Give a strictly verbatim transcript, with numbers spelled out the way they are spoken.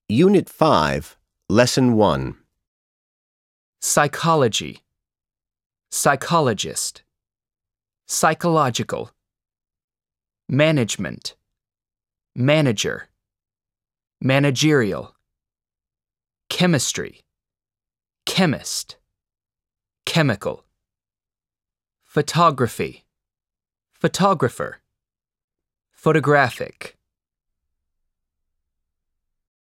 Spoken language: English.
Unit five, Lesson one. Psychology, psychologist, psychological, management, manager, managerial, chemistry, chemist, chemical, photography, photographer, photographic,